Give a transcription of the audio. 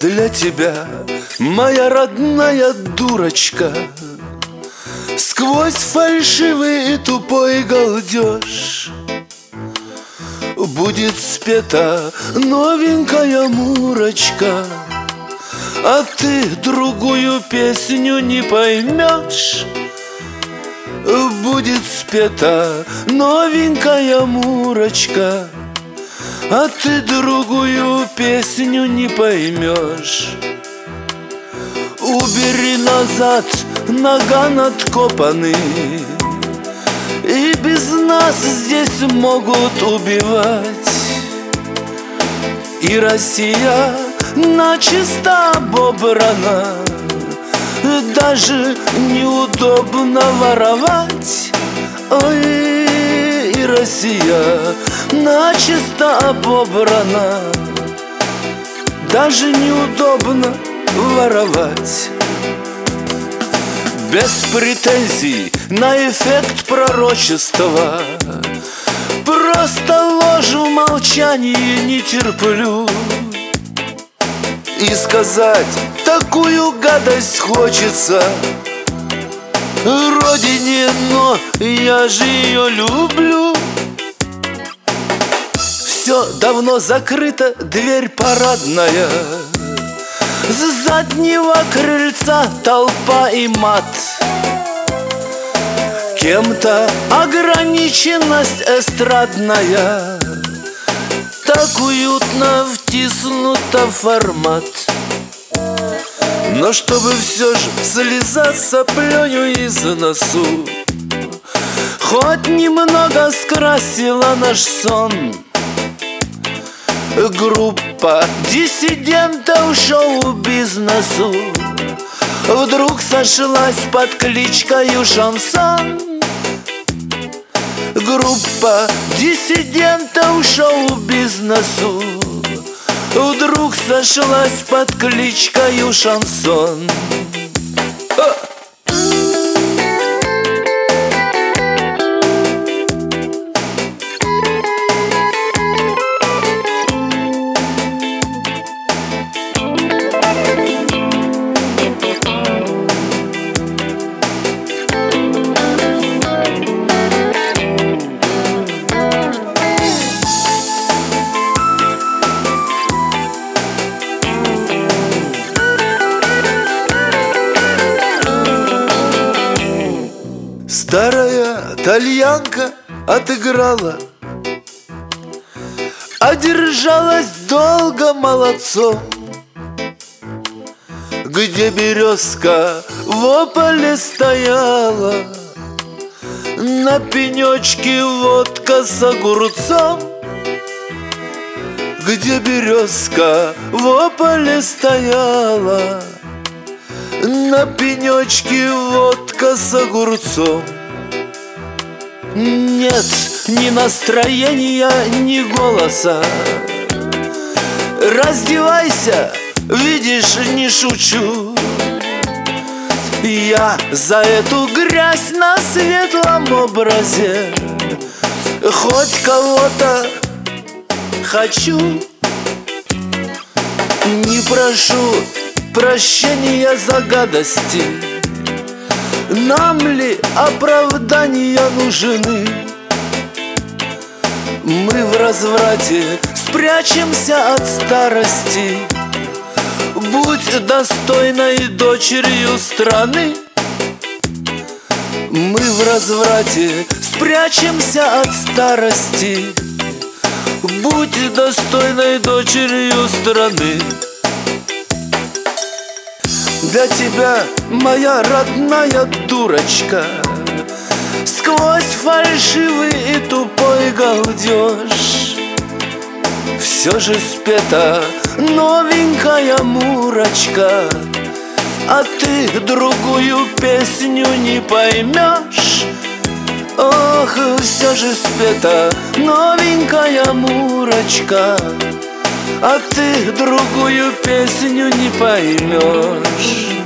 Для тебя, моя родная дурочка, сквозь фальшивый и тупой галдеж будет спета новенькая мурочка, а ты другую песню не поймешь. Будет спета новенькая мурочка, а ты другую песню не поймешь. Убери назад наган откопанный, и без нас здесь могут убивать. И Россия начисто обобрана, даже неудобно воровать. Ой, и Россия начисто обобрана, даже неудобно воровать. Без претензий на эффект пророчества, просто ложь в молчании не терплю. И сказать такую гадость хочется родине, но я же ее люблю. Все давно закрыто, дверь парадная, с заднего крыльца толпа и мат. Кем-то ограниченность эстрадная так уютно втиснута в формат. Но чтобы все же слеза соплёю из носу хоть немного скрасила наш сон, группа диссидентов шоу-бизнесу вдруг сошлась под кличкою «Шансон». Группа диссидентов шоу-бизнесу вдруг сошлась под кличкою «Шансон». Старая тальянка отыграла, одержалась долго молодцом. Где березка в ополе стояла, на пенечке водка с огурцом. Где березка в ополе стояла, на пенечке водка с огурцом. Нет ни настроения, ни голоса. Раздевайся, видишь, не шучу. Я за эту грязь на светлом образе хоть кого-то хочу. Не прошу прощения за гадости, нам ли оправдания нужны? Мы в разврате спрячемся от старости. Будь достойной дочерью страны. Мы в разврате спрячемся от старости. Будь достойной дочерью страны. Для тебя, моя родная дурочка, сквозь фальшивый и тупой галдеж все же спета новенькая мурочка, а ты другую песню не поймешь. Ох, все же спета новенькая мурочка, а ты другую песню не поймешь.